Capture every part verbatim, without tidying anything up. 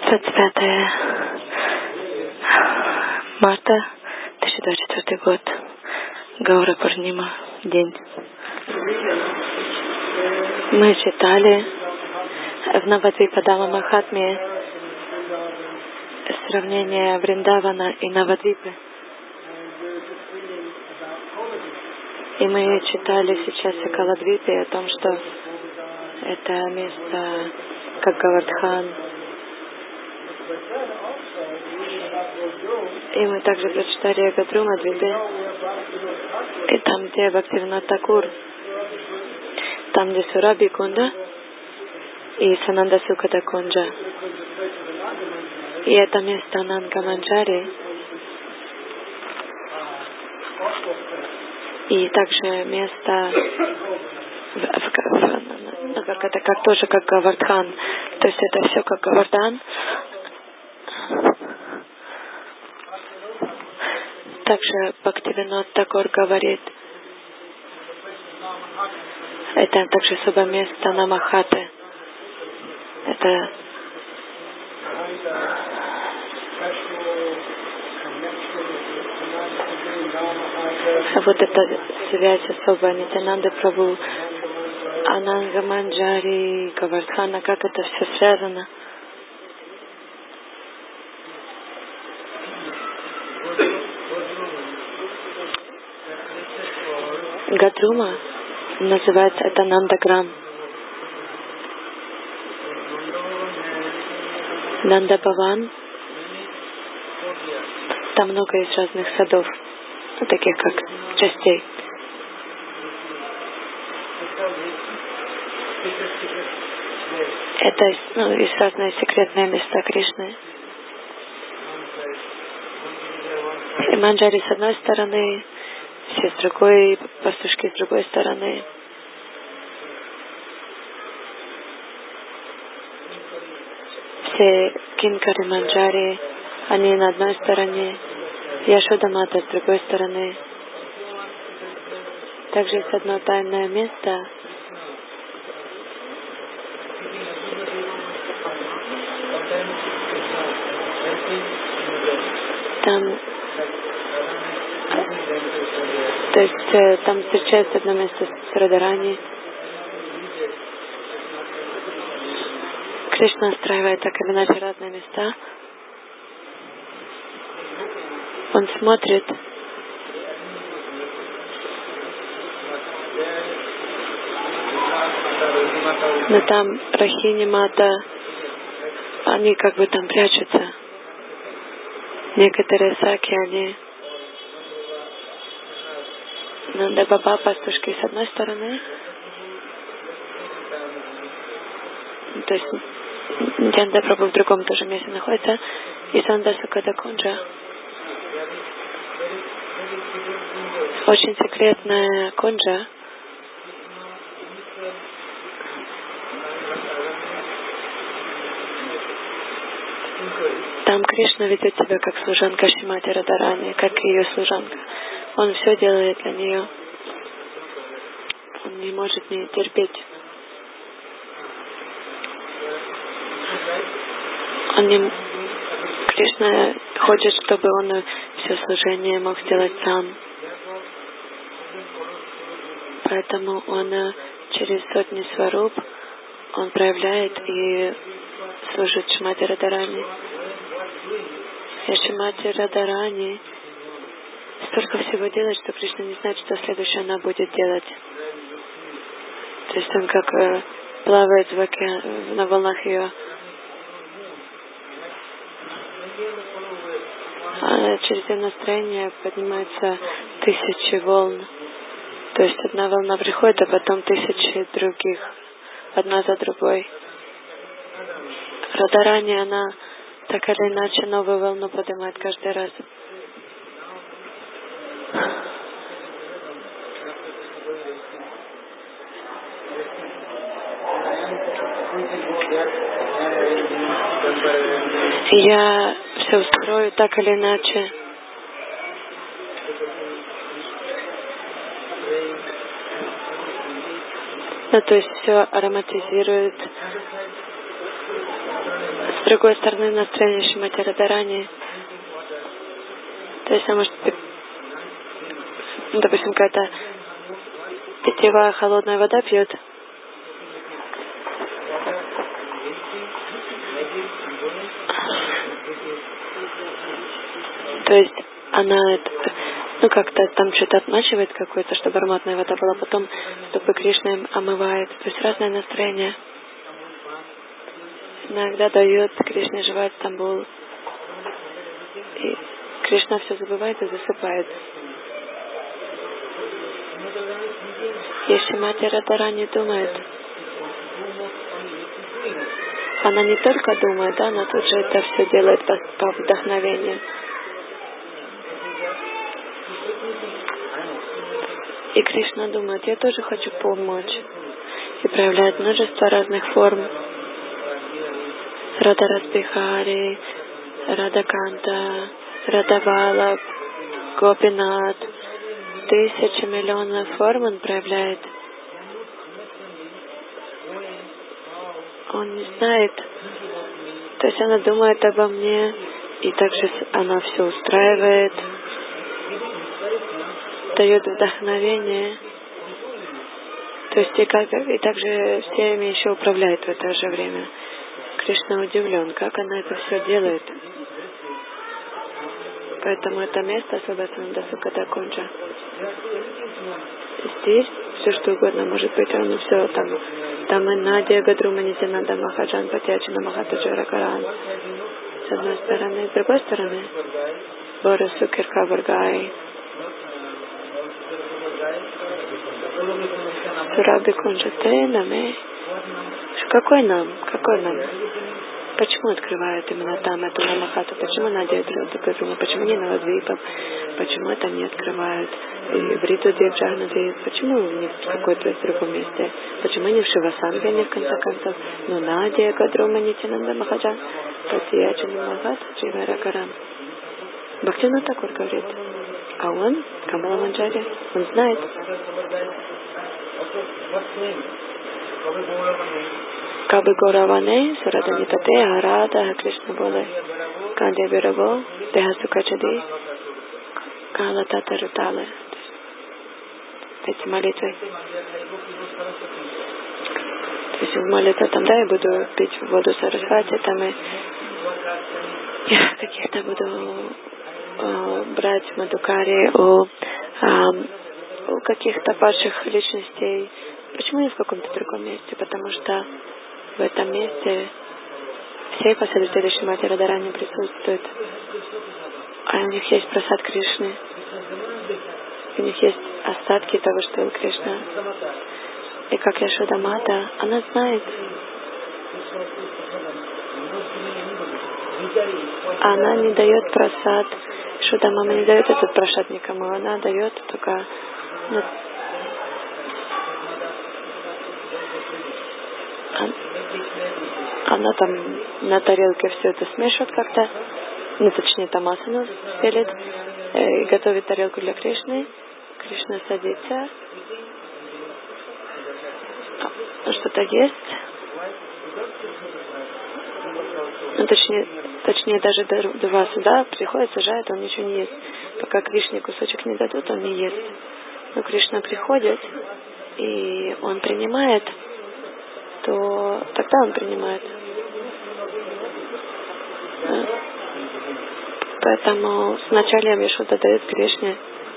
двадцать пятое марта две тысячи двадцать четвёртый год. Гаура Пурнима. День. Мы читали в Навадвипадама Махатме сравнение Вриндавана и Навадвипы. И мы читали сейчас о Каладвипе, о том, что это место как Гавардхан. И мы также прочитали о Гадрумадвипе, и там, где Бхактивинод Такур, там, где Сураби Кунда и Сананда Суката Кунджа. И это место Нанга Манджари. И также место в, в, в, ну, как это как тоже как Гавардхан. То есть это все как Гавардан. Также Бхактивинод Такур говорит, это также особое место Намахаты. Это вот эта связь особая Нитянанды Прабху, Ананга Манджари, Гавардхана, как это все связано. Гадрума называется это Нандаграм. Нандабаван. Там много есть разных садов, таких как частей. Это ну, есть разные секретные места Кришны. И Манджари с одной стороны, все с другой, пастушки с другой стороны. Все Кинкари Манджари, они на одной стороне, Яшода Мата с другой стороны. Также есть одно тайное место. Там, то есть там встречается одно место с Радарани. Кришна устраивает так или иначе разные места. Он смотрит, но там Рахини Мата, они как бы там прячутся. Некоторые саки, они Нанда Баба, пастушки с одной стороны, то есть Нитянанда Прабху в другом тоже месте находится, и Сананда Суката Кунджа. Очень секретная кунджа. Там Кришна ведет себя как служанка Шримати Радарани, как ее служанка. Он все делает для нее. Он не может не терпеть. Он не... Кришна хочет, чтобы он все служение мог сделать сам. Поэтому он через сотни сваруб он проявляет и служит Шримати Радарани. И Шримати Радарани столько всего делает, что Кришна не знает, что следующее она будет делать. То есть он как э, плавает в океан, на волнах ее. А через ее настроение поднимаются тысячи волн. То есть одна волна приходит, а потом тысячи других, одна за другой. Радарани, она так или иначе новую волну поднимает каждый раз. Я все устрою так или иначе. Ну, то есть все ароматизирует другой стороны, настроение Шримати Радхарани, то есть, может, ну, допустим, какая-то питьевая холодная вода пьет, то есть она, ну, как-то там что-то отмачивает какое-то, чтобы ароматная вода была, потом стопы Кришны омывает, то есть разное настроение. Иногда дает Кришне жевать Стамбул, и Кришна все забывает и засыпает. И Шримати Радхарани думает, она не только думает, да, она тут же это все делает по, по вдохновению. И Кришна думает, я тоже хочу помочь. И проявляет множество разных форм. Рада Распихари, Рада Канта, Рада Валаб, Гопинат. Тысячи миллионов форм он проявляет. Он не знает. То есть она думает обо мне, и также она все устраивает, дает вдохновение. То есть и, как, и также всеми еще управляет в это же время. Кришна удивлен, как она это все делает. Поэтому это место Освобожденного Суката Кунджа. Здесь все что угодно может быть, он все там. Там и Надя Гадрума Нитянанда Махаджан Патячина Махатаджара Каран. С одной стороны, с другой стороны Борис Сукирка Варгай. Сураби Кунджа Тенаме. Какой нам? Какой нам? Почему открывают именно там эту Намахату? Почему Надя Гадрума? Почему не Навадвипа? Почему это не открывают? И в Риту Девджанаде, почему не в какой-то другом месте? Почему не в Шивасангане, в конце концов? Ну, Надя Гадрума Нитянанда Махаджан Патиячина Махат Дживара Каран. Бхактивинод Такур говорит, а он, Камала Манджари, он знает. Кабы Гораване, Сураданитате, Арада, Кришна Боле, Канде Бираво, Деха Сукачади, Кала Тата Рутале. Эти молитвы. То есть в молитве там, да, я буду пить воду Сарасвати, там и я каких-то буду э, брать мадукари у, э, у каких-то падших личностей. Почему не в каком-то другом месте? Потому что в этом месте все последователи Шримати Радхарани присутствуют. А у них есть прасад Кришны. У них есть остатки того, что был Кришна. И как Яшода Мата, она знает. Она не дает прасад. Яшода Мама не дает этот прасад никому. Она дает только... Ну, она там на тарелке все это смешивает как-то. Ну, точнее, там асану стелит. И готовит тарелку для Кришны. Кришна садится. Что-то ест. Ну, точнее, точнее даже до, до вас сюда приходит, сажает, он ничего не ест. Пока Кришне кусочек не дадут, он не ест. Но Кришна приходит, и он принимает, то тогда он принимает. Поэтому сначала Яшода дает Кришне.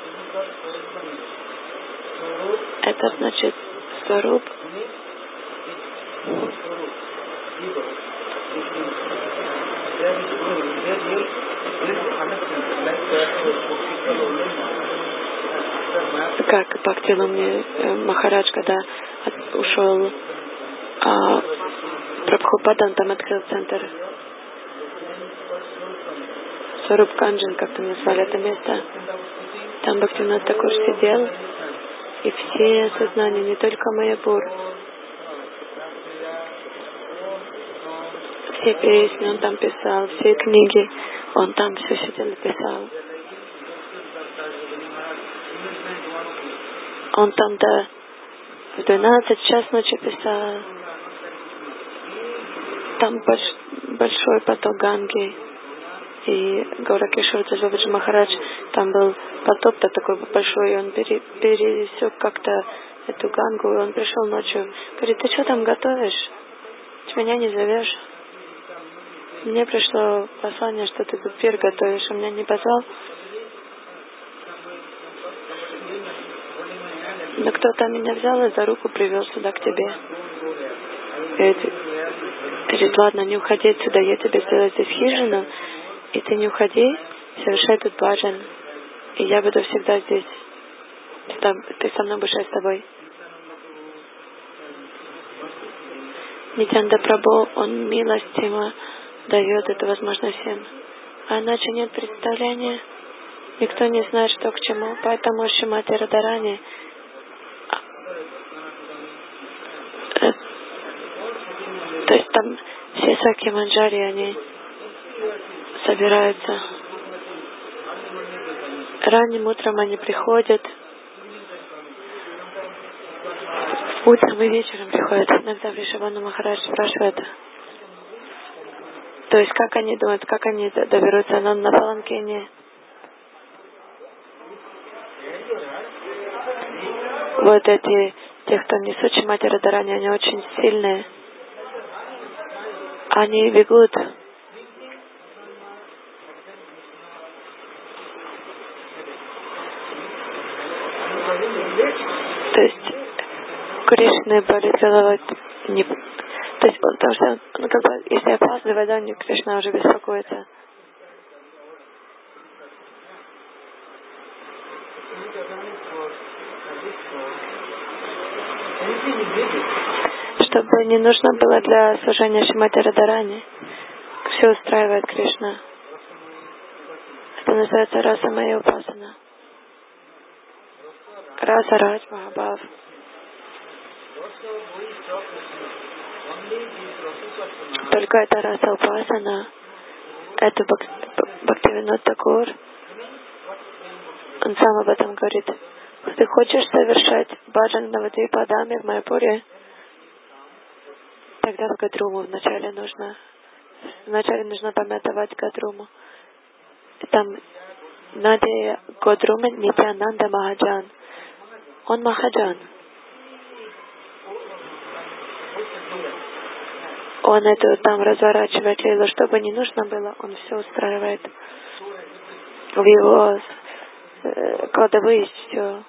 Это значит сваруб. Как Бхактивинод Махарадж, когда от, ушел а, Прабхупада, он там открыл центр Сваруб Канджан, как там назвали это место. Там Бхактивинод Такур сидел, и все сознания, не только Майяпур, все песни он там писал, все книги, он там все сидел и писал. Он там до в двенадцать час ночи писал. Там больш, большой поток Ганги. И Гауракишор Джаваджи Махарадж, там был потоп-то такой большой, и он пере, пересек как-то эту Гангу, и он пришел ночью. Говорит, ты что там готовишь? Ты меня не зовешь? Мне пришло послание, что ты тут пир готовишь, а меня не позвал. Но кто-то меня взял и за руку привел сюда к тебе. Говорит, говорит, ладно, не уходи отсюда, я тебе сделаю здесь хижину, и ты не уходи, совершай тут баджан, и я буду всегда здесь. Ты со мной будешь, я с тобой. Нитянда Прабху, он милостиво дает эту возможность всем. А иначе нет представления, никто не знает, что к чему. Поэтому Шримати Радхарани, то есть там все Саки Манджари, они собираются. Ранним утром они приходят. Утром и вечером приходят. Иногда Вришабхану Махарадж спрашивает, то есть как они думают, как они доберутся на, на паланкине. Вот эти, те, кто несут Шримати Радхарани, они очень сильные. Они бегут. То есть Кришны болит голова не... То есть он, потому что он, он как бы, если опаздывает, да, Кришна уже беспокоится. Чтобы не нужно было для служения Шримати Радхарани, все устраивает Кришна. Это называется Раса Майя Упасана. Раса Радж Махабхав. Только эта раса Упасана, это Бхактивинод Такур, он сам об этом говорит. Ты хочешь совершать баджан Навадвипадами в Майяпуре? Тогда в Гадруму вначале нужно. Вначале нужно памятовать Гадруму. И там Нади Гадрума Нитянанда Махаджан. Он Махаджан. Он это там разворачивает лилу, чтобы не нужно было, он все устраивает. В его э, кладовые все.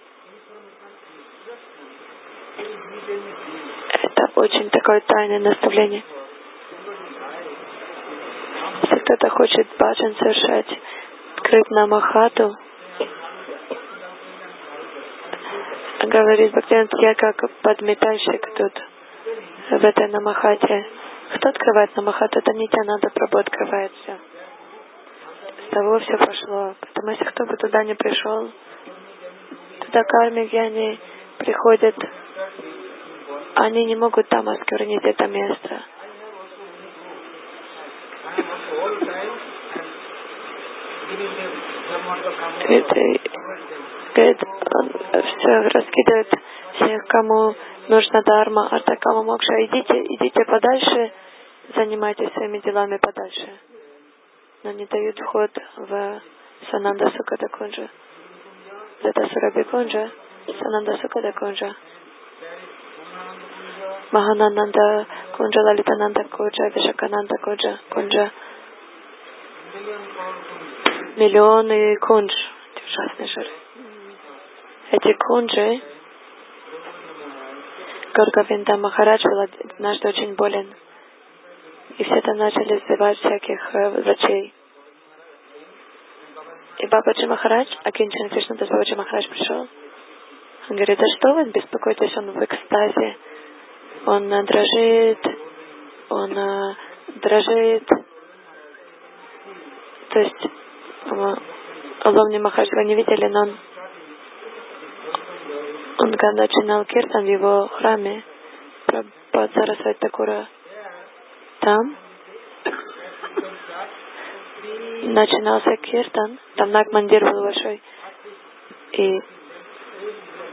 Это очень такое тайное наставление. Если кто-то хочет баджан совершать, открыть намахату, говорит Бхактивинод, я как подметальщик тут в этой намахате. Кто открывает намахату? Это Нитянанда Прабху открывает все. С того все пошло. Потому если кто бы туда не пришел, туда кармики, они приходят, они не могут там осквернить это место. Это, это, он все раскидывает всех, кому нужна дхарма, арта, кама, мокша. Идите, идите подальше, занимайтесь своими делами подальше. Но не дают вход в Сананда Сукада Кунджа. Это Сураби Кунджа, Сананда Сукада Кунджа. Махананда Кунджа, Лалитананда Кунджа, Вишакананда Кунджа, Кунджа. Миллионы кундж. Ужасный жир. Эти кунджи, Горговинда Махарадж был однажды очень болен. И все там начали сзывать всяких э, врачей. И Бабаджи Махарадж, Акинчан Кришнадас Бабаджи Махарадж пришел. Он говорит, да что вы беспокоитесь, он в экстазе. Он э, дрожит, он э, дрожит. То есть, э, Ломни Махарадж, вы не видели, но он, он когда начинал киртан в его храме, Прабхупад Сарасвати Такура, там начинался киртан, там Наг-мандир был большой, и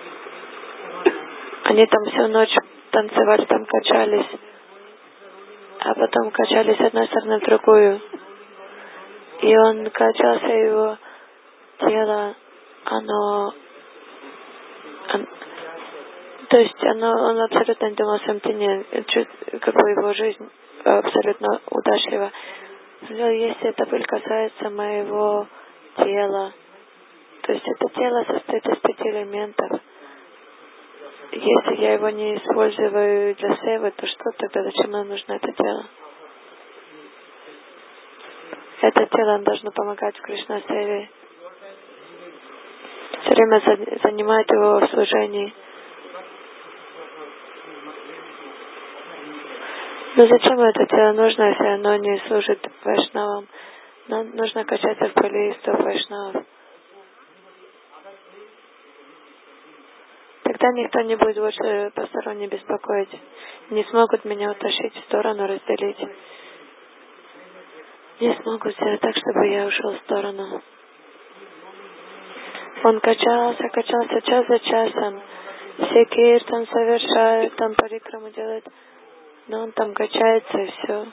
они там всю ночь танцевали, там качались. а потом качались с одной стороны в другую. И он качался, его тело, оно, он, то есть оно, он абсолютно не думал о своем теле, как бы его жизнь абсолютно удачлива. Если эта пыль касается моего тела, то есть это тело состоит из пяти элементов. Если я его не использую для севы, то что тогда, зачем нам нужно это тело? Это тело должно помогать в Кришна-севе. Все время занимает его в служении. Но зачем это тело нужно, если оно не служит вайшнавам? Нам нужно качаться в пыли истов вайшнавов. Тогда никто не будет больше посторонне беспокоить. Не смогут меня утащить в сторону, разделить. Не смогут сделать так, чтобы я ушел в сторону. Он качался, качался час за часом. Все киртан совершает, там парикраму делает. Но он там качается и все.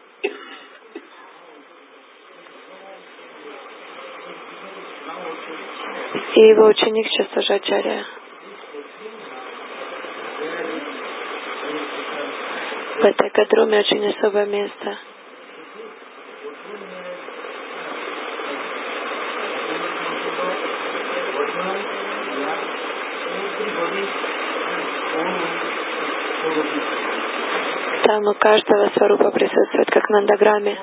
И его ученик сейчас тоже ачарья. В этой кадруме очень особое место. Там у каждого сварупа присутствует, как на андаграме.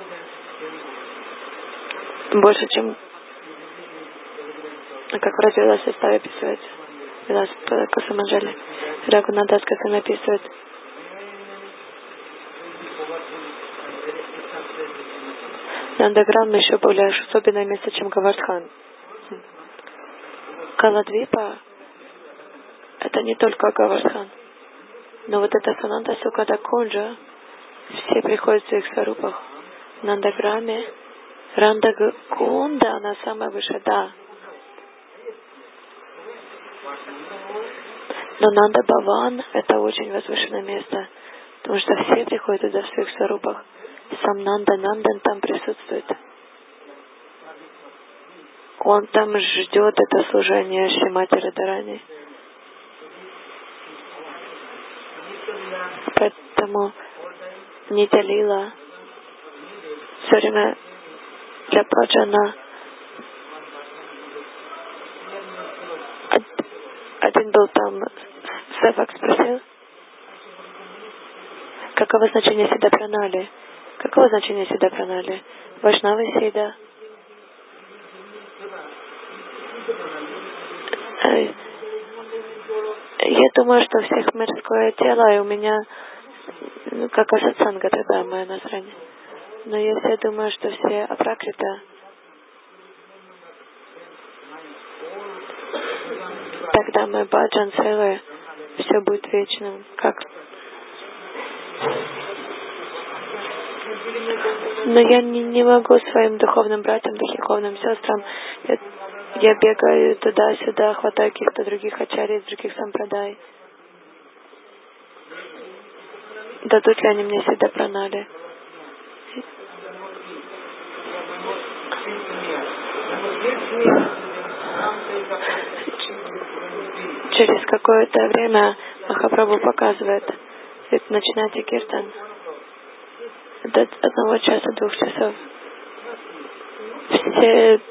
Больше, чем как вроде Вилас Составе описывается. Вилас Косаманджали. Рагунадас Косам описывает. Нандаграм еще более особенное место, чем Гавардхан. Каладвипа — это не только Гавардхан. Но вот это Сананда Сукада Кунджа, все приходят в своих сварупах. В Нандаграме Рандагунда, она самая высшая, да. Но Нанда Баван — это очень возвышенное место, потому что все приходят туда в своих сварупах. Сам Нанда Нандан там присутствует. Он там ждет это служение Шримати Радхарани. Поэтому Нитя Лила все время для баджана. Один был там, Севак спросил, каково значение Сида Пранали? Каково значение Сида Пранали? Вайшнавы Сида. Я думаю, что у всех мирское тело, и у меня, ну, как асатсанга тогда мое настроение. Но если я думаю, что все апракрита, тогда мой баджан целый, все будет вечным. Как? Но я не, не могу своим духовным братьям, духовным сестрам, я, я бегаю туда-сюда, хватаю каких-то других ачарьев, других сампрадай. Дадут ли они мне Сида Пранали? Через какое-то время Махапрабху показывает, ведь начинайте киртан до одного часа, двух часов. Все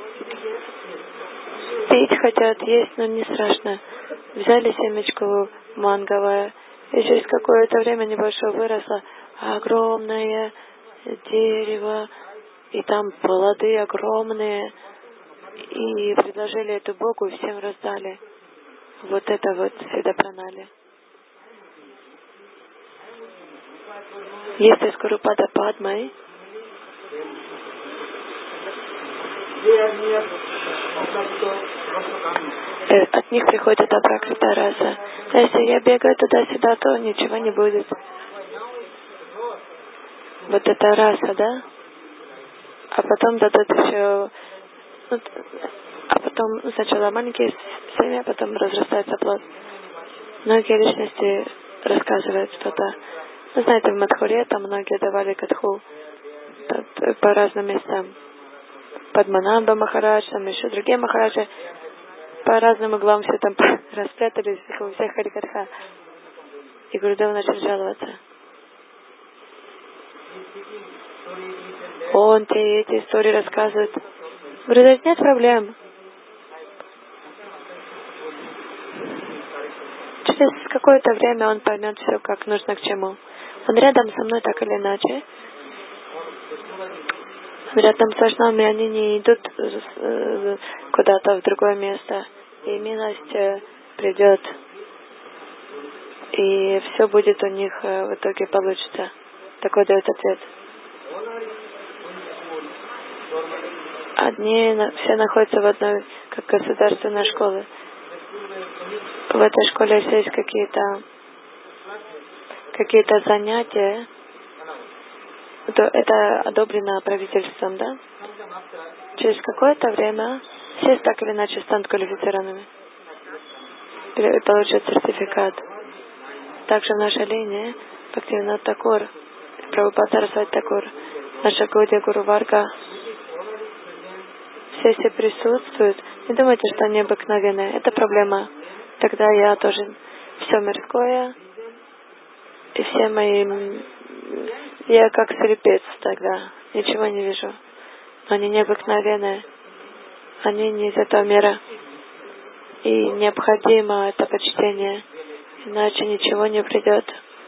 пить хотят, есть, но не страшно. Взяли семечку манговое, и через какое-то время небольшое выросло огромное дерево, и там плоды огромные, и предложили эту Богу, и всем раздали. Вот это вот Сида Пранали. Если с Гурупада Падмой от них приходит апракрита раса. А если я бегаю туда-сюда, то ничего не будет. Вот это раса, да? А потом дадут еще... Ну, а потом сначала маленькие семьи, а потом разрастается плод. Многие личности рассказывают что-то. Вы знаете, в Мадхуре там многие давали катху по разным местам. Падманабха Махарадж, там еще другие Махараджи. По разным углам все там распрятались, у всех харикатха. И Гурудев начал жаловаться. Он те эти истории рассказывает. Гурудев, нет проблем. Через какое-то время он поймет все, как нужно, к чему. Он рядом со мной так или иначе. Рядом со нами они не идут куда-то в другое место. И милость придет. И все будет у них в итоге получится. Такой дает ответ. Одни все находятся в одной, как государственной школе. В этой школе, если есть какие-то какие-то занятия, то это одобрено правительством, да? Через какое-то время все так или иначе станут квалифицированными и получат сертификат. Также в нашей линии Бхактивинода Такур, Прабхупад Сарасвати Такур, наша Гаудия Гуру Варга, все все присутствуют. Не думайте, что они обыкновенные. Это проблема. Тогда я тоже все мирское, и все мои... Я как слепец тогда, ничего не вижу. Но они необыкновенные. Они не из этого мира. И необходимо это почтение, иначе ничего не придет.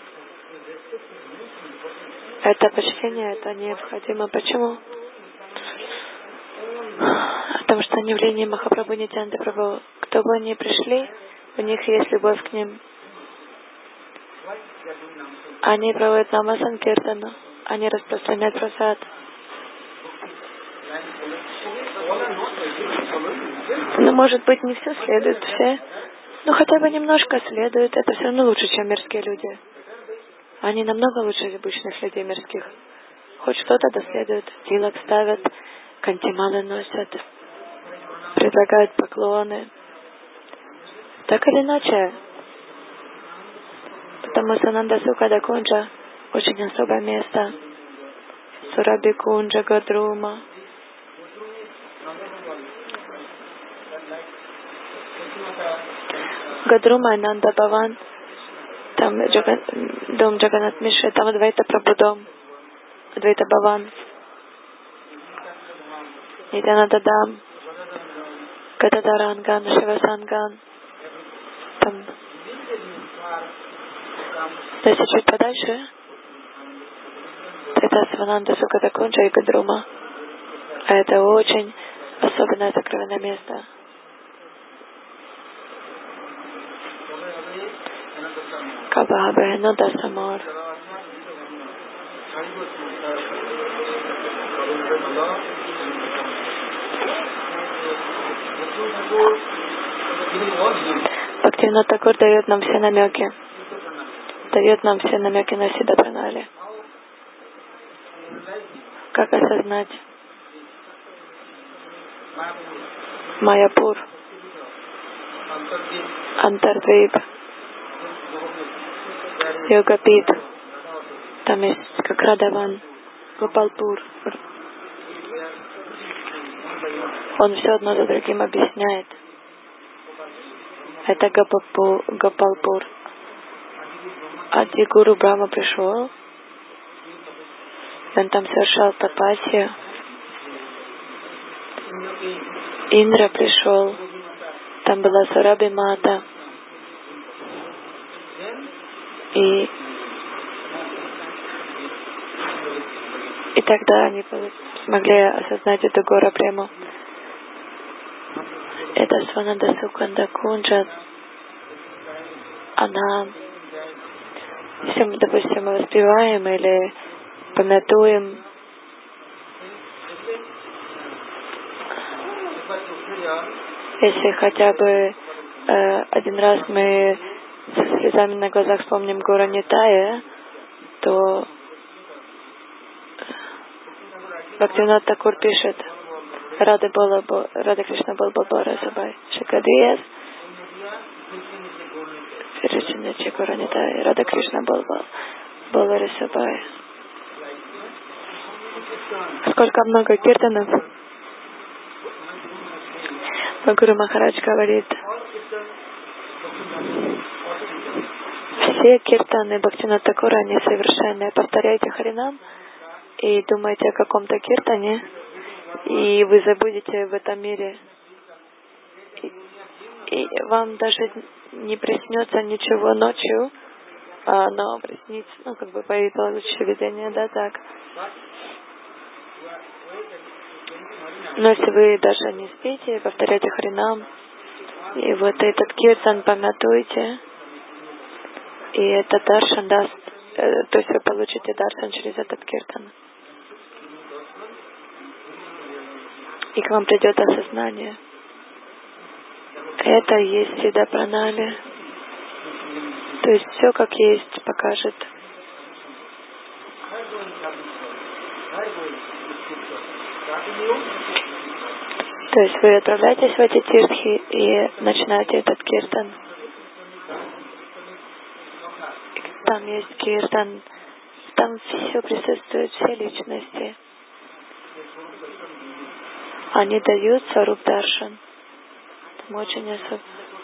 Это почтение, это необходимо. Почему? Потому что они в линии Махапрабху Нитьянанды Прабху. Кто бы они пришли, у них есть любовь к ним. Они проводят Нама Санкиртану. Они распространяют прасад. Ну, может быть, не все следует, все. Но хотя бы немножко следует. Это все равно лучше, чем мирские люди. Они намного лучше обычных людей мирских. Хоть что-то доследуют. Тилак ставят, кантималы носят, предлагают поклоны. Так или иначе. Потому что Нанда Сукада Кунджа очень особое место. Сураби Кунджа, Гадрума. Гадрума и Нанда Баван. Там Джаган, дом Джаганат Миши, там Адвайта Прабхудом, Адвайта Баван. Нитьянанда Дам, Гададаранган, Шивасанган. Там. Если чуть подальше, это Свананда Сукада Кунджа и Гадрума. А это очень особенное сокровенное место. Кабабе, Нуда Самор. Бхактивинода Такур дает нам все намеки. Дает нам все намеки на Сиддха Пранали. Как осознать Майяпур, Антардвип, Йогапит. Там есть как Радаван, Гопалпур. Он все одно за другим объясняет. Это Гопалпур. Ади Гуру Брахма пришел. Он там совершал тапасию. Индра пришел. Там была Сураби Мата. И, и тогда они смогли осознать эту гору прему. Это Свананда Суканда Кунджа. Она, если мы, допустим, мы воспеваем или помятуем, если хотя бы э, один раз мы со слезами на глазах вспомним Гора Нитая, то Бхактивинода Такур пишет: Рада Бола, Рада Кришна Бол Бабара Сабай Шикадриес Фиричинечи Гора Нитая, Рада Кришна Бол Болари Сабай. Сколько много киртанов. Гуру Махарадж говорит, все киртаны Бхактивинода Тхакура, они совершенные. Повторяйте Харинам и думайте о каком-то киртане, и вы забудете в этом мире. И, и вам даже не приснется ничего ночью, а, но приснится, ну, как бы получится видение, да, так. Но если вы даже не спите, повторяйте Харинам, и вот этот киртан помятуйте, и этот даршан даст, э, то есть вы получите даршан через этот киртан. И к вам придет осознание. Это и есть Сиддха Пранали. То есть все как есть покажет. То есть вы отправляетесь в эти тиртхи и начинаете этот киртан. Там есть киртан, там все присутствует, все личности. Они дают сваруб даршан. Там очень особо.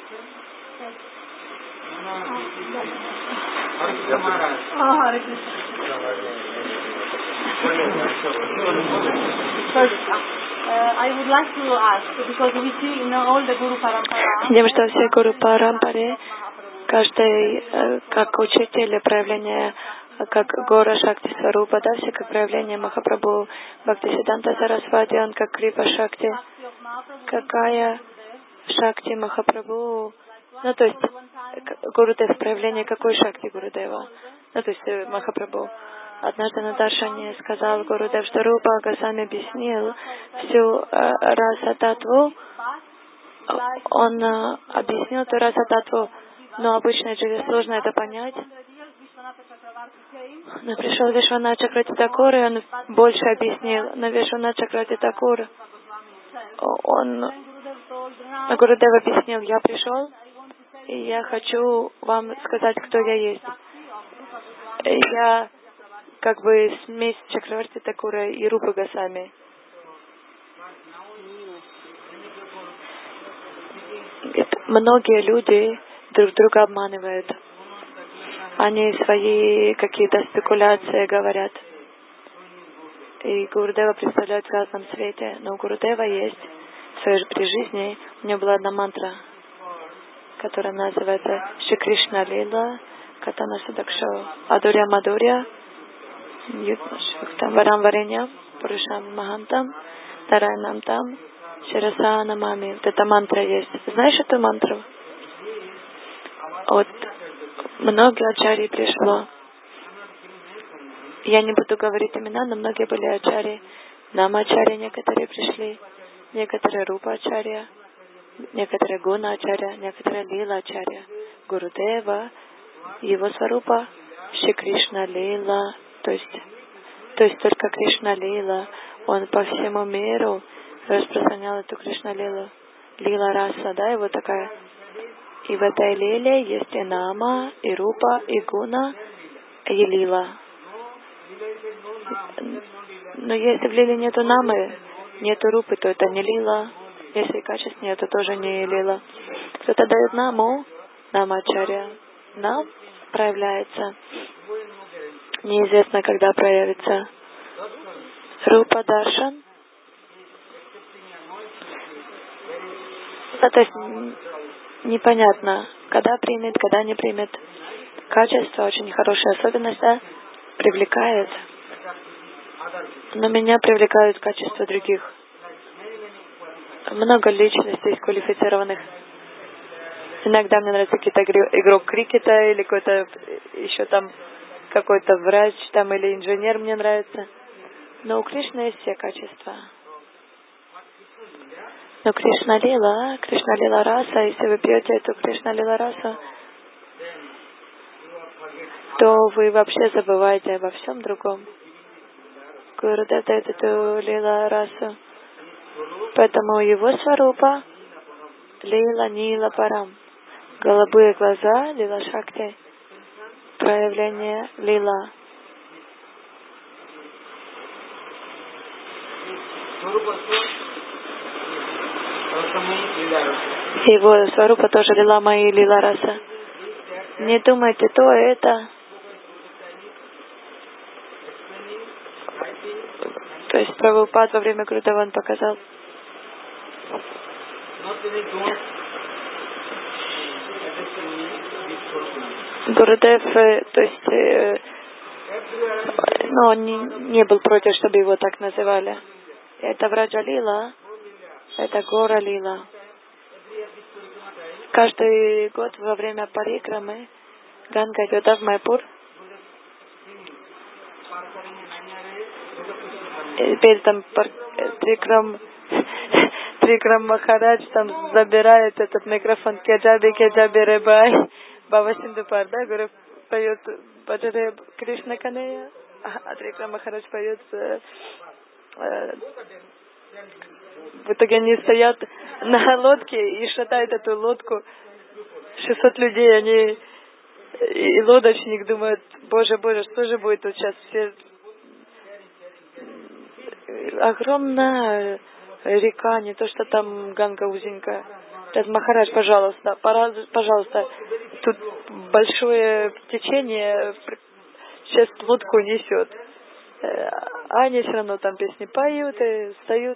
Видим, что все Гуру Парампаре, каждый как учитель проявления, как Гора Шакти Сварупа, да, все как проявление Махапрабху, Бхактисиддханта Сарасвати, он как Крипа Шакти. Какая Шакти Махапрабху? Ну, то есть, Гурудев, проявление какой Шакти Гурудева? Ну, то есть, Махапрабху. Однажды на Даршане сказал Гурудев, что Рупа Госвами объяснил всю э, раса татву. Он э, объяснил эту раса татву, но обычно же сложно это понять. Но пришел Вишванат Чакрати Такур, и он больше объяснил. Но Вишванат Чакрати Такур, он, Гурудев объяснил, я пришел, и я хочу вам сказать, кто я есть. Я как бы смесь Чакраварти Такура и Рупы Госвами. Многие люди друг друга обманывают. Они свои какие-то спекуляции говорят. И Гурудева представляют в разном свете. Но у Гурудева есть в своей при жизни, у него была одна мантра, которая называется Шри Кришна Лила, Катана Садакшо, Адуря Мадуря, Там Варам Вареньям, Пурушам Махантам, Таранам Там, Шираса Намами. Вот эта мантра есть. Знаешь эту мантру? Вот многие ачарьи пришло. Я не буду говорить имена, но многие были ачарьи. Нама ачарьи некоторые пришли, некоторые Рупа ачарья, некоторые Гуна ачарья, некоторые Лила ачарья. Гурудева, его сварупа, Шри Кришна Лила, то есть, то есть только Кришна Лила, он по всему миру распространял эту Кришна Лилу. Лила раса, да, его такая. И в этой лиле есть и Нама, и Рупа, и Гуна, и Лила. Но если в лиле нету Намы, нету Рупы, то это не Лила. Если качеств нет, то тоже не Лила. Кто-то дает Наму, Намачарья. Нам проявляется. Неизвестно, когда проявится. Рупа Даршан. Ну, то есть непонятно, когда примет, когда не примет. Качество, очень хорошая особенность, да, привлекает. Но меня привлекают качества других. Много личностей квалифицированных. Иногда мне нравится какой-то игрок крикета или какой-то еще там какой-то врач там или инженер мне нравится. Но у Кришны есть все качества. Но Кришна Лила, Кришна Лила раса, если вы пьете эту Кришна Лила расу, то вы вообще забываете обо всем другом. Гурудев дает эту Лила расу. Поэтому его сварупа Лила Нила Парам. Голубые глаза Лила Шакти. Проявление Лила. Его сварупа тоже лила мои лила раса. Не думайте то, это. То есть Прабхупад во время Гурудева он показал. Гурудев, то есть, ну, он не, не был против, чтобы его так называли. Это Враджа Лила, это Гора Лила. Каждый год во время парикрамы Ганга идет в Майпур. И теперь там Трикрам, Трикрам Махарадж там забирает этот микрофон. Кеджаби, Кеджаби, Ребай. Баба Синдупар, да, говорит, поет Баджаре Кришна Канея, а Трикрам Махарадж поет. Э, э, в итоге они стоят на лодке и шатают эту лодку. шестьсот людей, они и лодочник думает, боже, боже, что же будет тут сейчас? Все... Огромная река, не то что там Ганга узенькая. Сейчас, Махарадж, пожалуйста, пожалуйста, тут большое течение, сейчас лодку несет. А они все равно там песни поют и встают.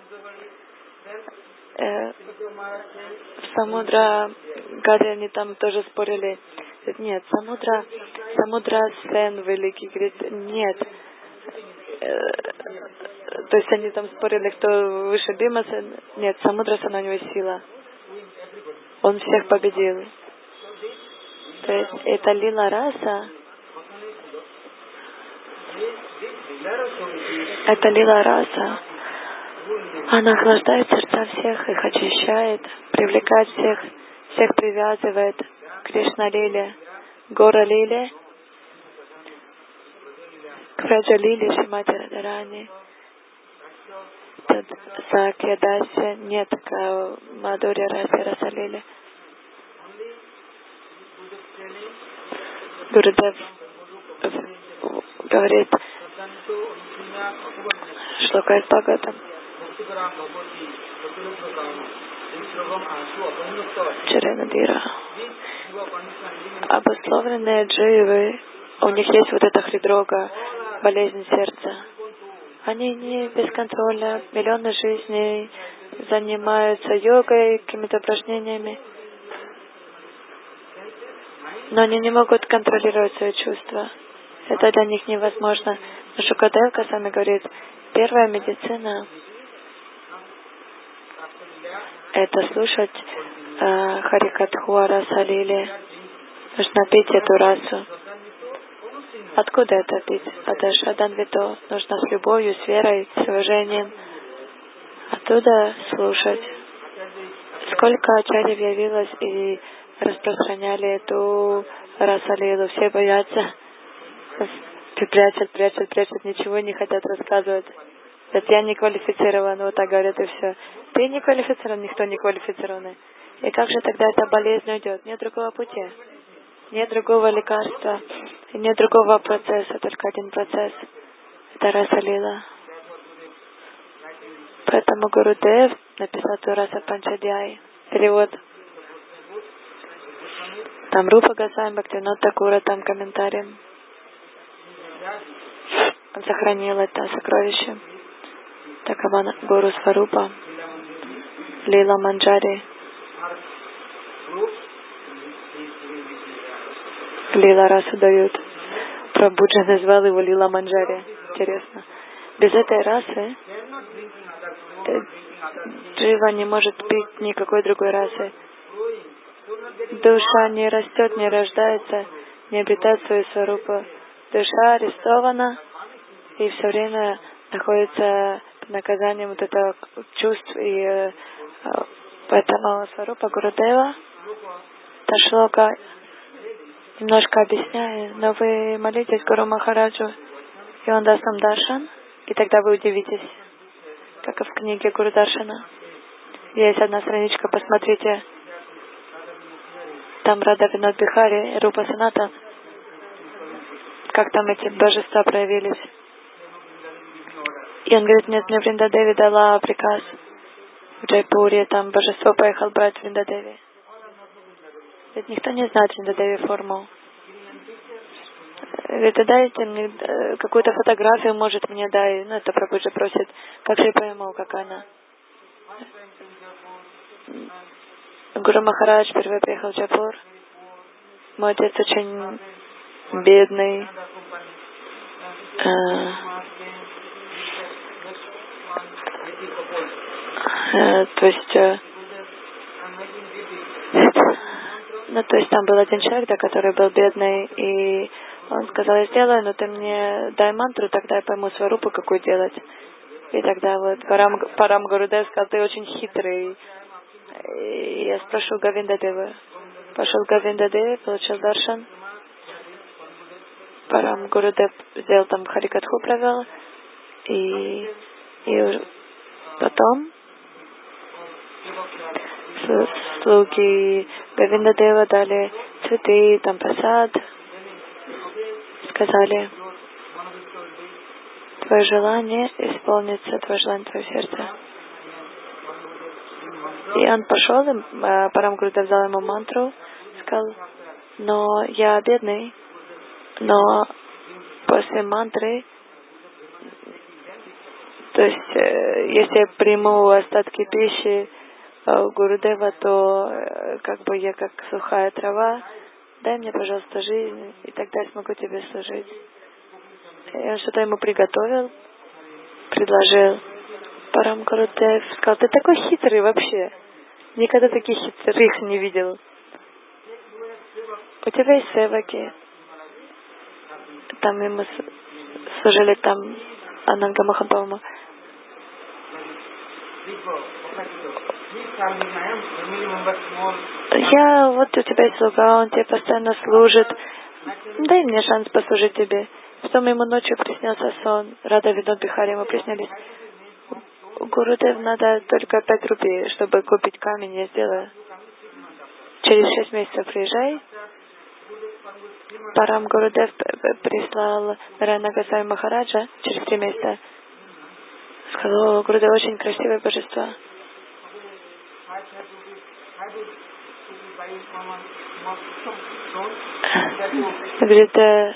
В Самудра Гаде они там тоже спорили. Говорит, нет, Самудра, Самудра Сен великий. Говорит, нет. То есть они там спорили, кто выше Бима Сен. Нет, Самудра Сен, у него сила. Он всех победил. То есть это лила раса. Это лила раса. Она охлаждает сердца всех, их очищает, привлекает всех, всех привязывает к Кришна Лиле, Гора Лиле, к Враджа Лиле, Шримати Радарани. Сакья Дася нет к Мадхурья Расе Раса Лиле. Гурудев говорит, Шлока из Бхагаватам. Чаренадира. Обусловленные дживы, у них есть вот эта хридрога, болезнь сердца. Они не бесконтрольно, миллионы жизней занимаются йогой, какими-то упражнениями, но они не могут контролировать свои чувства. Это для них невозможно. Но Шукадев Госвами говорит, первая медицина — это слушать э, Харикатху Раса Лили. Нужно пить эту расу. Откуда это пить? Это Шаданвито. Нужно с любовью, с верой, с уважением. Оттуда слушать. Сколько ачарьев явилось и распространяли эту Расалилу. Все боятся. Прячут, прячут, прячут, ничего не хотят рассказывать. Это я не квалифицирован, вот так говорят, и все. Ты не квалифицирован, никто не квалифицированный. И как же тогда эта болезнь уйдет? Нет другого пути. Нет другого лекарства. И нет другого процесса, только один процесс. Это Расалила. Поэтому Гурудев написал Тураса Панчадьяй. Перевод. Там Рупа Госвами Бхактивинода Такура, там комментарий. Он сохранил это сокровище. Такова Гуру Сварупа. Лила Манджари. Лила расу дают. Прабхуджа назвал его Лила Манджари. Интересно. Без этой расы джива не может пить никакой другой расы. Душа не растет, не рождается, не обретает свою сварупу. Душа арестована и все время находится под наказанием вот этого чувств. И э, поэтому сварупа Гурудева, Ташлока, немножко объясняю, но вы молитесь Гуру Махараджу, и он даст вам даршан, и тогда вы удивитесь, как и в книге Гуру Даршана. Есть одна страничка, посмотрите. Там Рада Винод Бихари, Рупа Санатан. Как там эти божества проявились. И он говорит, нет, мне Вриндадеви дала приказ в Джайпуре, там божество поехал брать Вриндадеви. Ведь никто не знает Вриндадеви форму. Говорит, дайте мне какую-то фотографию, может, мне дай. Ну, это Прабхуджи просит, как я пойму, как она. Гуру Махарадж впервые приехал в Джайпур. Мой отец очень бедный. Э, э, то есть, э, ну, то есть там был один человек, да, который был бедный, и он сказал, я сделаю, но ты мне дай мантру, тогда я пойму сварупу, какую делать. И тогда вот Парам, Парам Гурудев сказал, ты очень хитрый. И я спрошу Говиндадева. Пошел Говиндадев, получил даршан. Парам Гурудев сделал там Харикатху, провел. И, и потом слуги Говиндадева дали цветы, там прасад. Сказали, твое желание исполнится, твое желание, твое сердце. И он пошел, и Парам Гурудев дал ему мантру, сказал, но я бедный, но после мантры, то есть, если я приму остатки пищи у Гурудева, то как бы я как сухая трава, дай мне, пожалуйста, жизнь, и тогда я смогу тебе служить. И он что-то ему приготовил, предложил. Парам Гурудев сказал, ты такой хитрый вообще. Никогда таких хитрых не видел. У тебя есть севаки. Там ему служили там Ананга Махапрабху. Я, вот у тебя есть слуга, он тебе постоянно служит. Дай мне шанс послужить тебе. Потом ему ночью приснился сон. Рада Винод Бихари ему приснились. Гурудев надо только пять рупий, чтобы купить камень, я сделаю. Через шесть месяцев приезжай. Парам Гурудев прислал Нараяна Госвами Махараджа через три месяца. Сказал, Гурудев очень красивое божество. Говорит,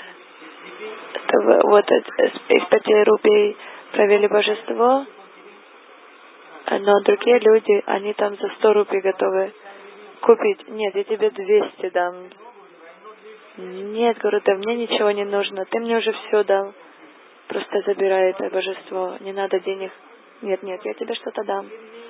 вот из пяти рупий провели божество, но другие люди, они там за сто рупий готовы купить. Нет, я тебе двести дам. Нет, Гурудев, мне ничего не нужно. Ты мне уже все дал. Просто забирай это божество. Не надо денег. Нет, нет, я тебе что-то дам.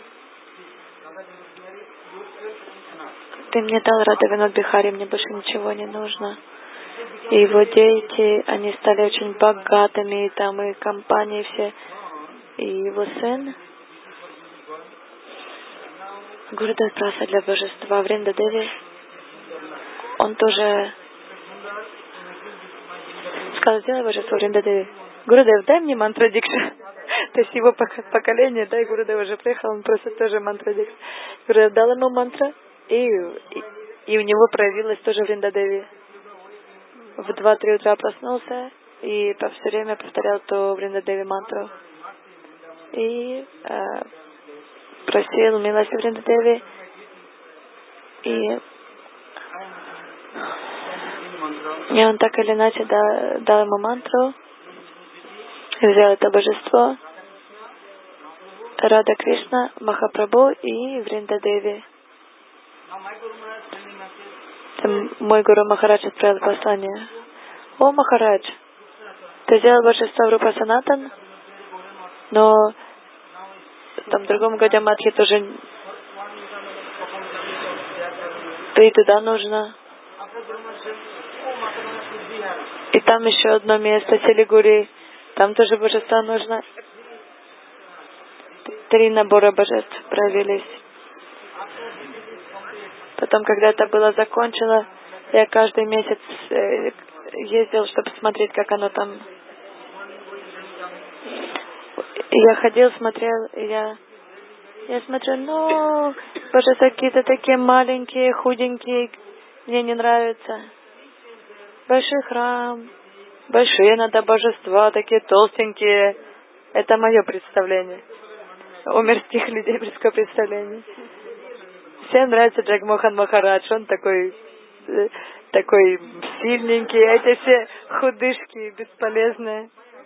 Ты мне дал Рада Винод Бихари, мне больше ничего не нужно. И его дети, они стали очень богатыми, и там и компании все. И его сын, Гурудев Праса для божества Вриндадеви, он тоже сказал, сделай божество Вриндадеви. Гурудев, дай мне мантра дикша. То есть его поколение, да, и Гурудев уже приехал, он просит тоже мантра дикша. Гурудев дал ему мантра, и, и, и у него проявилась тоже Вриндадеви. В два-три утра проснулся и все время повторял ту Вриндадеви мантру. И э, просил милости Вриндадеви. И, и он так или иначе дал, дал ему мантру. Взял это божество. Рада Кришна, Махапрабху и Вриндадеви. Мой Гуру Махарадж отправил послание. О, Махарадж, ты сделал божество Рупа Санатан, но там в другом годе Мадхи тоже то и туда нужно. И там еще одно место, Силигури, там тоже божество нужно. Три набора божеств проявились. Потом, когда это было закончено, я каждый месяц ездил, чтобы смотреть, как оно там. И я ходил, смотрел, и я, я смотрю, ну, божества какие-то такие маленькие, худенькие, мне не нравятся. Большой храм, большие надо божества, такие толстенькие. Это мое представление. У мирских людей мирское представление. Всем нравится Джагмохан Махарадж. Он такой, такой сильненький. Эти все худышки бесполезные.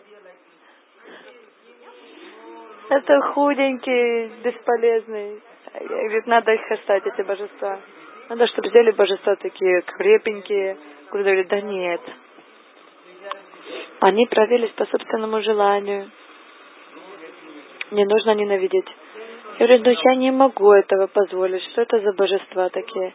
Это худенький, бесполезный. Говорит, надо их оставить, эти божества. Надо, чтобы сделали божества такие крепенькие. Гуру говорит, да нет. Они провелись по собственному желанию. Не нужно ненавидеть. Я говорю, ну я не могу этого позволить. Что это за божества такие?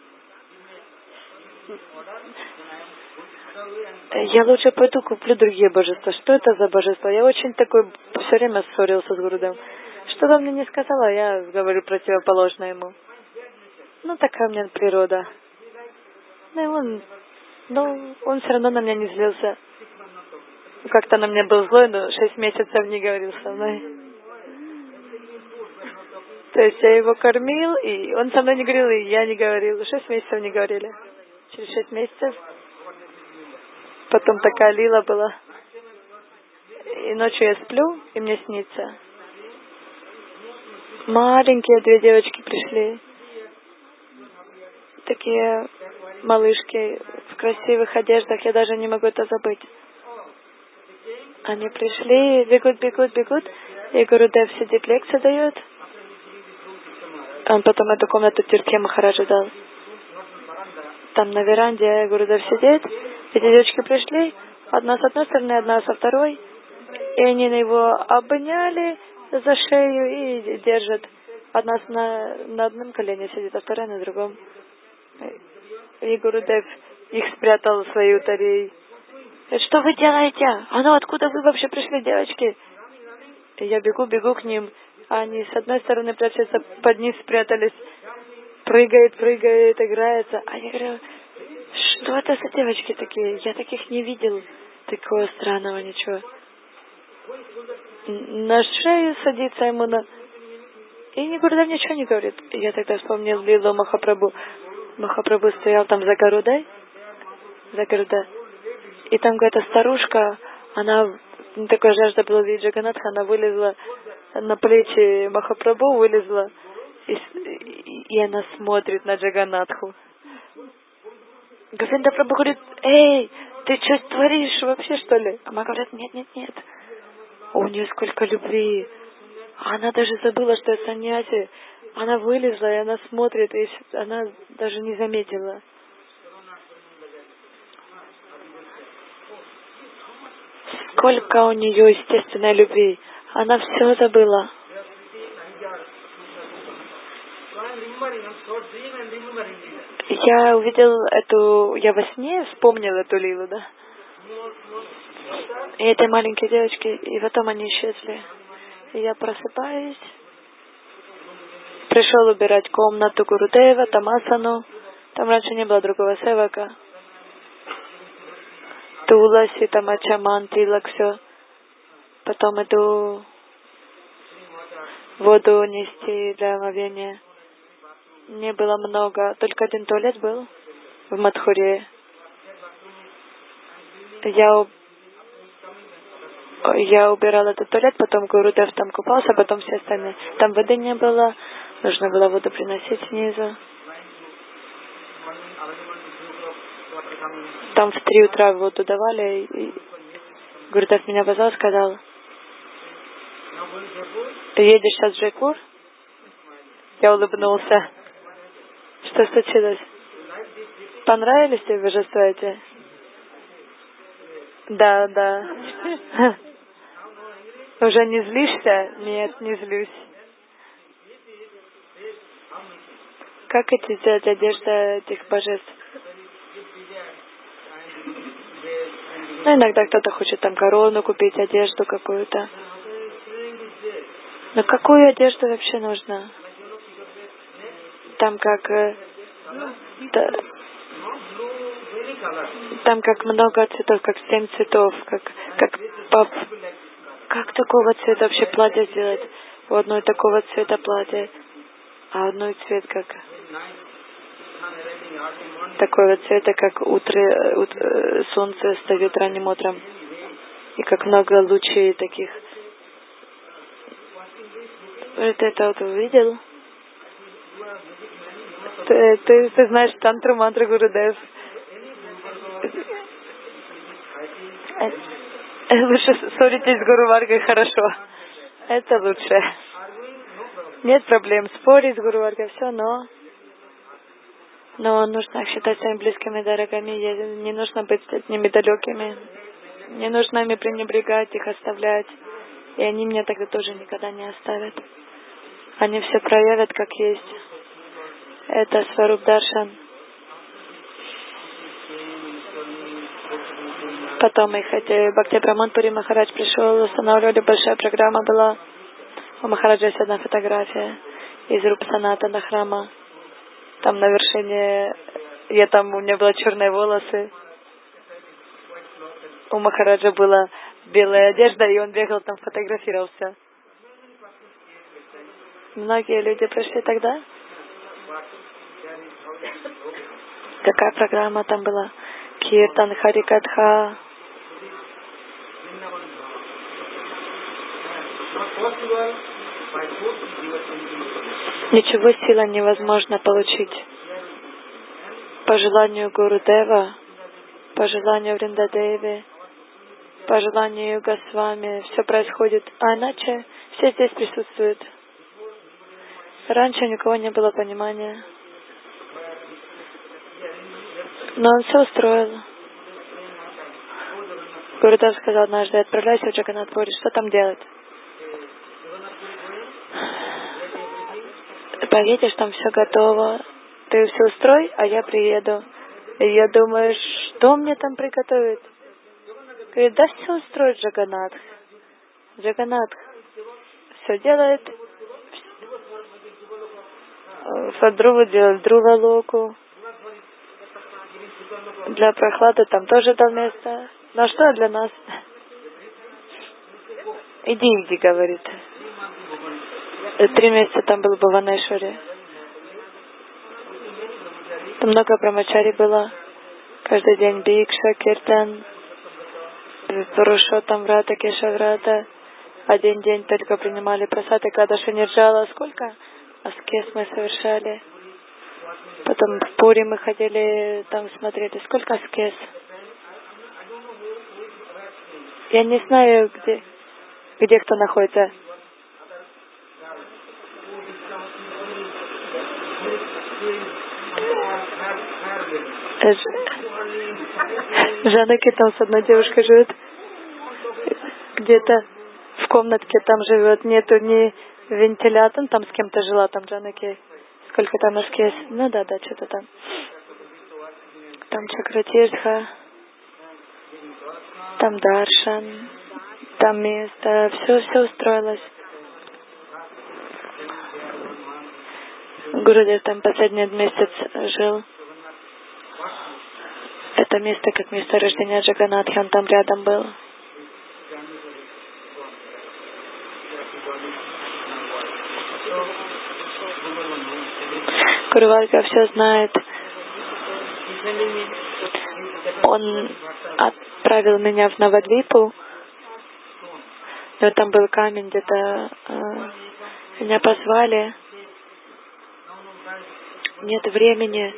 Я лучше пойду куплю другие божества. Что это за божества? Я очень такой все время ссорился с Гурудевом. Что он мне не сказала, я говорю противоположно ему. Ну, такая у меня природа. Ну, и он, ну, он все равно на меня не злился. Как-то на меня был злой, но шесть месяцев не говорил со мной. То есть я его кормил, и он со мной не говорил, и я не говорил. Шесть месяцев не говорили. Через шесть месяцев. Потом такая лила была. И ночью я сплю, и мне снится. Маленькие две девочки пришли. Такие малышки в красивых одеждах. Я даже не могу это забыть. Они пришли, бегут, бегут, бегут. И Гурудев сидит, лекцию дает. Он потом эту комнату Тиртхе Махараджу дал. Там на веранде Гурудев сидит. Эти девочки пришли. Одна с одной стороны, одна со второй. И они его обняли за шею и держат. Одна на, на одном колене сидит, а вторая на другом. И Гурудев их спрятал в свои утари. Что вы делаете? А ну откуда вы вообще пришли, девочки? И я бегу, бегу к ним. А они с одной стороны прячутся, под низ спрятались. Прыгает, прыгает, играется. А я говорю, что это за девочки такие? Я таких не видел. Такого странного ничего. На шею садится ему на... И Гурудев ничего не говорит. И я тогда вспомнил Лилу Махапрабху. Махапрабху стоял там за Гарудой. За Гарудой. И там какая-то старушка, она, такая жажда была видеть Джаганатха, она вылезла на плечи Махапрабху, вылезла, и, и, и она смотрит на Джаганатху. Говинда Прабху говорит, эй, ты что творишь вообще, что ли? А она говорит, нет, нет, нет. У нее сколько любви. Она даже забыла, что это саньяси. Она вылезла, и она смотрит, и она даже не заметила. Сколько у нее естественной любви. Она все забыла. Я увидел эту... Я во сне вспомнил эту лилу, да? И эти маленькие девочки, и потом они исчезли. И я просыпаюсь. Пришел убирать комнату Гурудева, Тамасану. Там раньше не было другого севака. Туласи, там Ачаман, Тилак, все. Потом иду воду нести для омовения. Не было много. Только один туалет был в Мадхуре. Я, я убирала этот туалет, потом Гурудев там купался, потом все остальные. Там воды не было. Нужно было воду приносить снизу. Там в три утра воду давали, и Гурудев меня позвал, сказал, ты едешь сейчас в Джайпур? Я улыбнулся. Что случилось? Понравились тебе божества эти? Да, да. Уже не злишься? Нет, не злюсь. Как эти сделать одежда этих божеств? Ну, иногда кто-то хочет там корону купить, одежду какую-то. Но какую одежду вообще нужно? Там как... Да, там как много цветов, как семь цветов, как... Как, пап, как такого цвета вообще платье сделать? У одной такого цвета платье, а одной цвет как... Такого цвета, как утро, утро, солнце встает ранним утром. И как много лучей таких. Ты это вот увидел? Ты, ты, ты знаешь тантру, мантру Гурудев. Лучше ссоритесь с Гуру Варгой, хорошо. Это лучше. Нет проблем спорить с Гуру Варгой, все, но... Но нужно их считать своими близкими, дорогими. Не нужно быть с ними далекими. Не нужно ими пренебрегать, их оставлять. И они меня тогда тоже никогда не оставят. Они все проявят, как есть. Это Сваруб Даршан. Потом их эти Бхакти Браман Пури Махарадж пришел, устанавливали, большая программа была. У Махараджа есть одна фотография из Рупа Санатана храма. Там на вершине, я там, у меня были черные волосы. У Махараджа была белая одежда, и он бегал там, фотографировался. Многие люди пришли тогда. Какая программа там была? Киртан, Харикатха. Ничего сила невозможно получить. По желанию Гурудева, по желанию Вриндадеви, по желанию Госвами все происходит. А иначе все здесь присутствуют. Раньше у никого не было понимания. Но он все устроил. Гурудев сказал однажды: отправляйся в Джаганнатпури, что там делать? Поедешь, там все готово. Ты все устрой, а я приеду. И я думаю, что мне там приготовить? Говорит, да все устроит Джаганнатх. Джаганнатх все делает. Фадруву делает Друвалоку. Для прохлады там тоже дал место. Ну а что для нас? Иди, иди, говорит. Три месяца там был в Бхуванешваре. Там много брамачари было. Каждый день бикша, киртан, Пурушоттам врата, Кеша врата. Один день только принимали прасад, и когда Шанирджала, сколько аскез мы совершали. Потом в Пури мы ходили, там смотрели, сколько аскез. Я не знаю, где, где кто находится. Жанаки там с одной девушкой живет. Где-то в комнатке там живет. Нету ни вентилятора. Там с кем-то жила, там Жанаки. Сколько там аскез? Ну да, да, что-то там. Там Чакратиртха. Там Даршан. Там место. Все, все устроилось. Гурудев там последний месяц жил. Это место, как место рождения Джаганнатхи, он там рядом был. Гуру Варга все знает. Он отправил меня в Навадвипу, но там был камень, где-то э, меня позвали. Нет времени.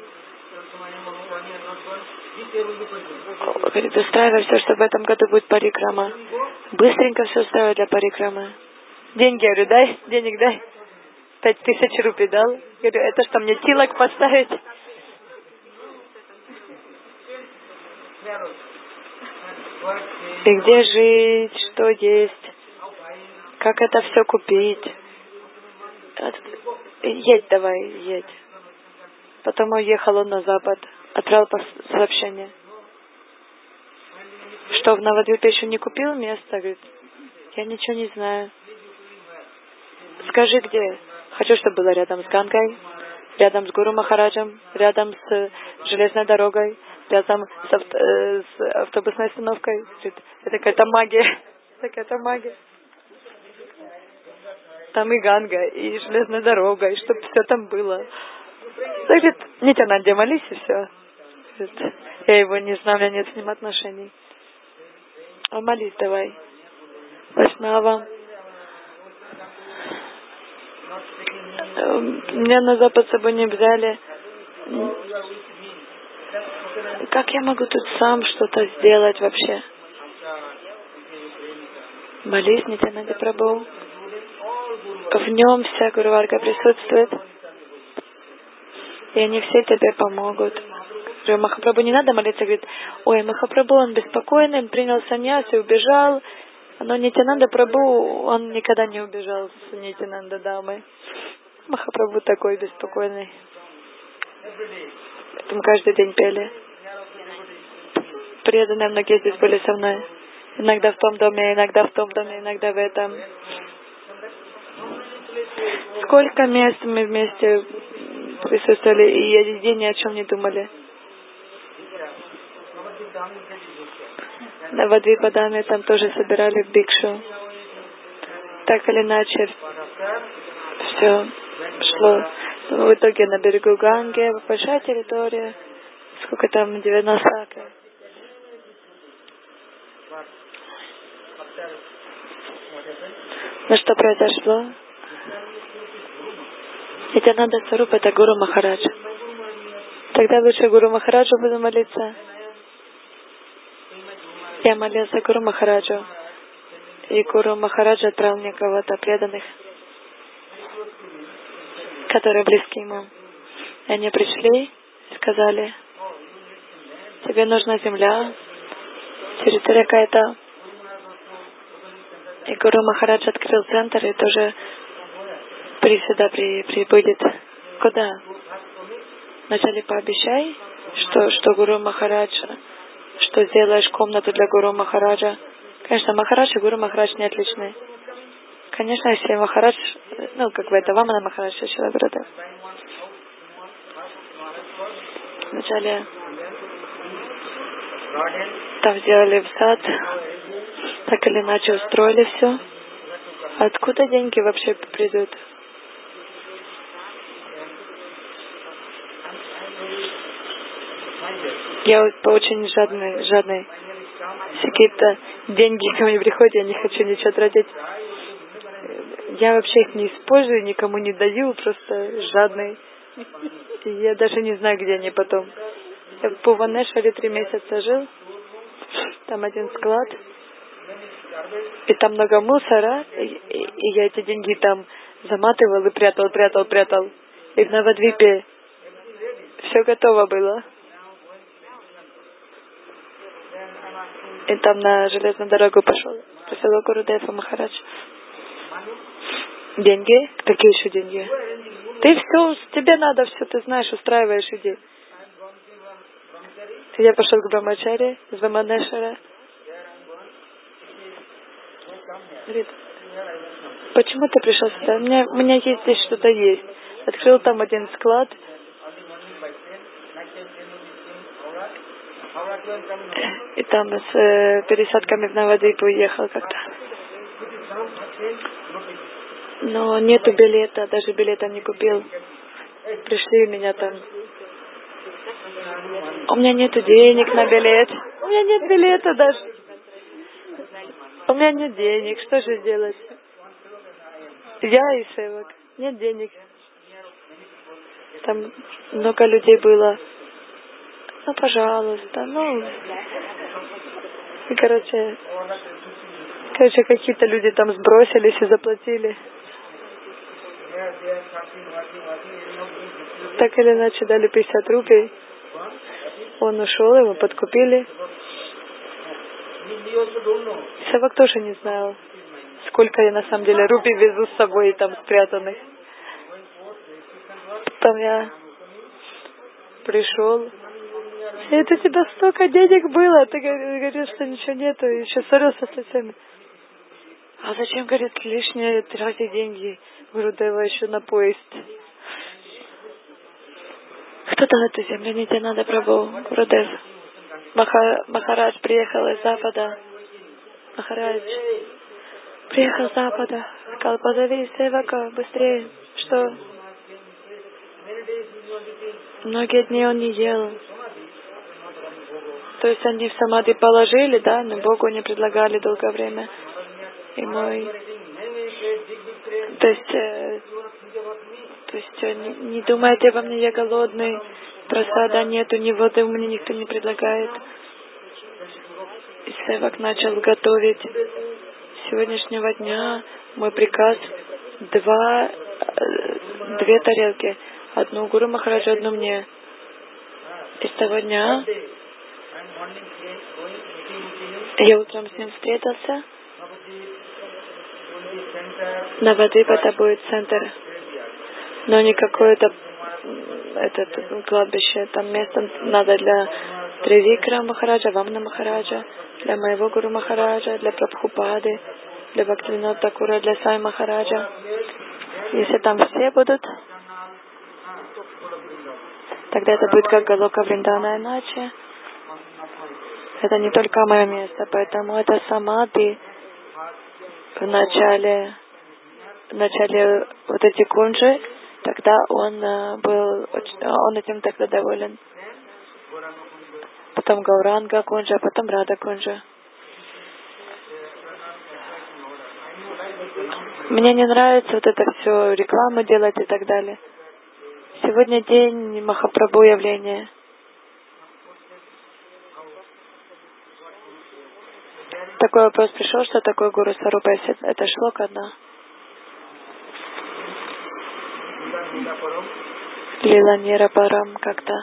Говорит, устраивай все, что в этом году будет парикрама. Быстренько все устраивай для парикрамы. Деньги, говорю, дай, денег дай. Пять тысяч рупий дал. Говорю, это что, мне тилок поставить? И где жить, что есть, как это все купить. Едь давай, едь. Потом уехал он на запад, отправил сообщение. Что, в Навадвипе еще не купил место? Говорит, я ничего не знаю. Скажи, где? Хочу, чтобы было рядом с Гангой, рядом с Гуру Махараджем, рядом с железной дорогой, рядом с, авто, э, с автобусной остановкой. Говорит, это какая-то магия. Это какая-то магия. Там и Ганга, и железная дорога, и чтобы все там было. Говорит, Нитянанде, молись, и все. Говорит, я его не знаю, у меня нет с ним отношений. А молись давай. Вайшнава. Меня на Запад с собой не взяли. Как я могу тут сам что-то сделать вообще? Молись, Нитьянанда Прабху. В нем вся Гуру Варга присутствует. И они все тебе помогут. Говорю, Махапрабху не надо молиться. Говорит, ой, Махапрабху, он беспокойный, он принял саньяс и убежал. Но Нитьянанда Прабху, он никогда не убежал с Нитьянанда Дамой. Махапрабху такой беспокойный. Поэтому каждый день пели. Преданные многие здесь были со мной. Иногда в том доме, иногда в том доме, иногда в этом. Сколько мест мы вместе присутствовали, и один день ни о чем не думали. На Вадвипадаме там тоже собирали бикшу. Так или иначе, все шло. Но в итоге на берегу Ганги, большая территория, сколько там, девяносто акров. Но что произошло? Нитьянанда Сварупа — это Гуру Махарадж. Тогда лучше Гуру Махараджу буду молиться. Я молился Гуру Махараджу. И Гуру Махараджа отправил мне кого-то преданных, которые близки ему. И они пришли и сказали, тебе нужна земля, территория какая-то. И Гуру Махарадж открыл центр и тоже при, сюда при, прибудет. Куда? Вначале пообещай, что, что Гуру Махарадж, что сделаешь комнату для Гуру Махараджа. Конечно, Махарадж и Гуру Махарадж не отличны. Конечно, если Махарадж, ну, как бы это Вамана Махарадж, Шила Гурудев. Вначале там сделали в сад, так или иначе устроили все. Откуда деньги вообще придут? Я вот очень жадный, жадный. Если какие-то деньги ко мне приходят, я не хочу ничего тратить. Я вообще их не использую, никому не даю, просто жадный. И я даже не знаю, где они потом. Я в Бхуванешваре три месяца жил. Там один склад. И там много мусора. И, и, и я эти деньги там заматывал и прятал, прятал, прятал. И в Навадвипе все готово было. И там на железную дорогу пошел. Просил Гурудева Махарадж. Деньги? Какие еще деньги? Ты все, тебе надо все, ты знаешь, устраиваешь, иди. Я пошел к Брамачаре из Ваманешвара. Говорит, почему ты пришел сюда? У меня, у меня есть здесь что-то есть. Открыл там один склад. И там с э, пересадками в Навадвипу уехал как-то. Но нету билета, даже билета не купил. Пришли меня там. У меня нету денег на билет. У меня нет билета даже. У меня нет денег. Что же делать? Я и Севак. Нет денег. Там много людей было. Ну, пожалуйста, ну... И, короче... Короче, какие-то люди там сбросились и заплатили. Так или иначе дали пятьдесят рупий. Он ушел, его подкупили. Севак тоже не знал, сколько я на самом деле рупий везу с собой там спрятанных. Потом я пришел. Это у тебя столько денег было, ты говоришь, что ничего нету, еще ссорился со всеми. А зачем, говорит, лишние тратить деньги Гурудева еще на поезд? Кто дал эту землю? Нитьянанда Прабху, Гурудев. Маха, Махарадж приехал из Запада. Махарадж приехал с Запада. Сказал, позови Севака быстрее. Что? Многие дни он не ел. То есть они в самадхи положили, да, но Богу не предлагали долгое время. И мой То есть, э, то есть э, не, не думайте обо мне, я голодный, просада нету, ни воды мне никто не предлагает. И Севак начал готовить. С сегодняшнего дня мой приказ два, э, две тарелки. Одну Гуру Махараджу, одну мне. И с того дня я утром с ним встретился. Навадвип это будет центр, но не какое-то этот кладбище. Там место надо для Тривикра Махараджа, Вамна Махараджа, для моего Гуру Махараджа, для Прабхупады, для Бхактивинода Такура, для Сай Махараджа. Если там все будут, тогда это будет как Галока Вриндана, иначе это не только мое место, поэтому это самадхи в начале, в начале вот эти кунджи, тогда он был, он этим тогда доволен. Потом Гауранга кунджа, потом Рада кунджа. Мне не нравится вот это все, рекламу делать и так далее. Сегодня день Махапрабху явления. Такой вопрос пришел, что такое Гуру Сварупа. Это шлока одна. Лила Нира Парам как-то.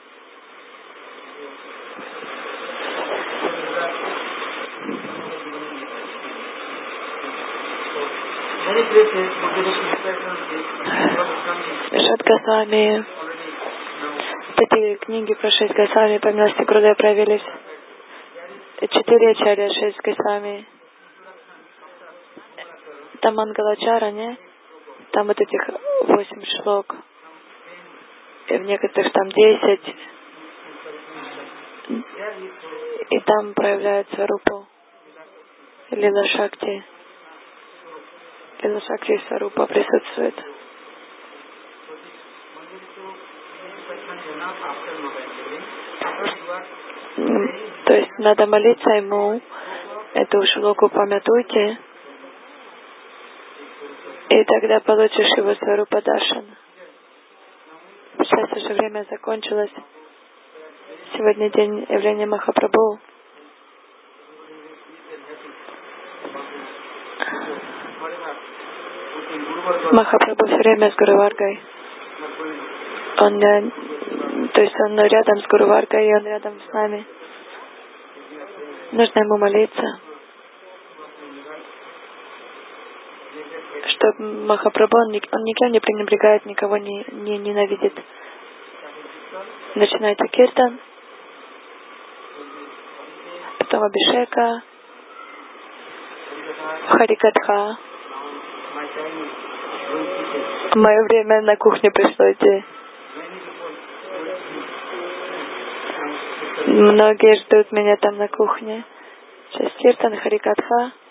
Шат Госвами. Эти книги про шесть Госвами по милости Гурудева проявились. Четыре ачарья, шесть Госвами. Там Мангалачара, не? Там вот этих восемь шлок. И в некоторых там десять. И там проявляется Рупа. Лила Шакти. Лила Шакти и Сварупа присутствует. То есть надо молиться ему, эту шлоку помятуйте, и тогда получишь его Сварупа Даршан. Сейчас уже время закончилось. Сегодня день явления Махапрабху. Махапрабху все время с Гуру Варгой. Он, то есть он рядом с Гуру Варгой, и он рядом с нами. Нужно ему молиться, что Махапрабху, он, он никем не пренебрегает, никого не, не ненавидит. Начинается киртан, потом абишека, харикатха. Мое время на кухне пришло идти. Многие ждут меня там на кухне. Сейчас киртан, харикатха.